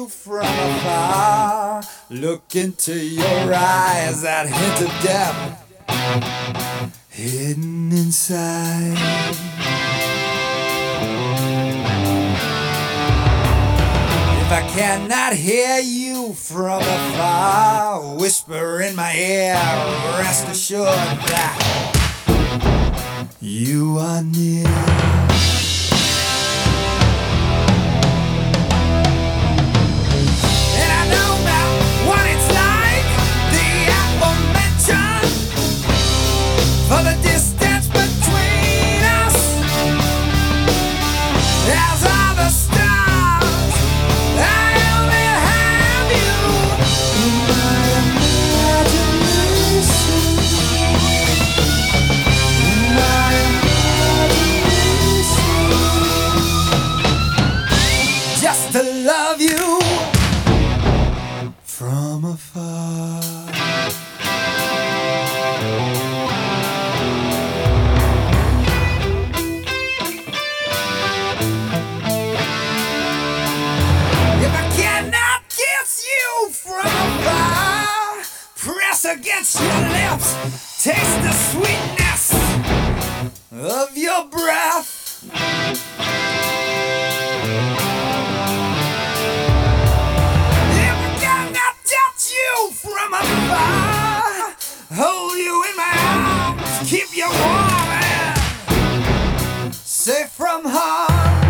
you from afar. Look into your eyes, that hint of death hidden inside. If I cannot hear you from afar, whisper in my ear, rest assured that you are near. And I know now what it's like, the aforementioned, for the distance between us, as are the stars, I only have you in my imagination, in my imagination, just to love you from afar. If I cannot kiss you from afar, press against your lips, taste the sweetness of your breath. If I cannot touch you from afar, hold you in my arms, keep you warm and safe from harm.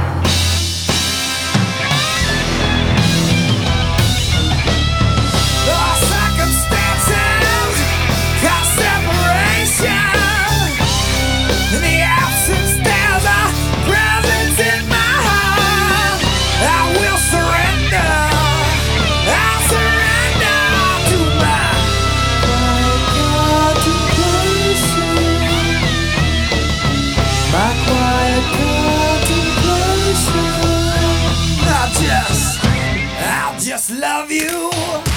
The circumstances cause separation. In the absence, there's a presence in my heart. I will surrender. I'll surrender to my quiet contemplation. I'll just love you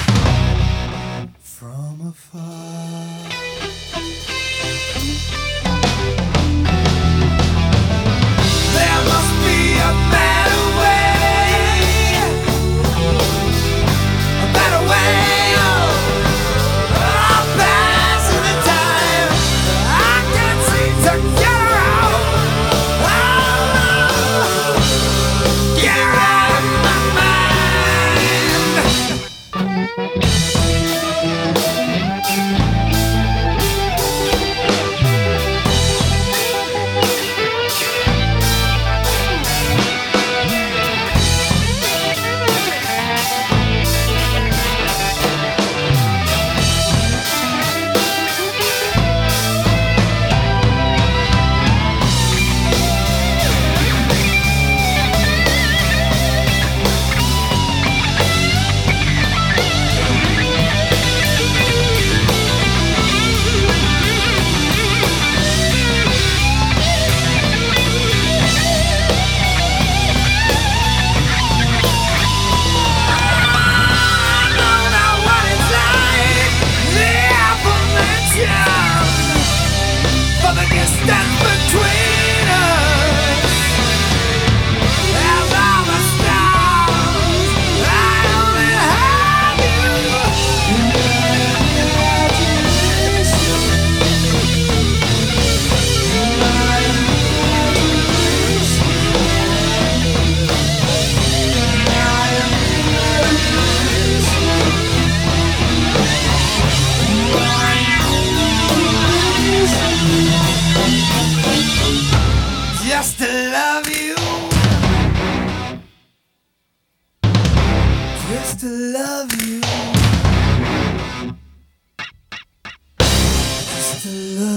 from afar. There must be a better way, a better way. Oh, passing the time, I can't seem to get her out. Oh, get her out of my mind. For the distance between us, as are the stars, I only have you in my imagination, in my imagination, in my just to love you, just to love you, just to love you.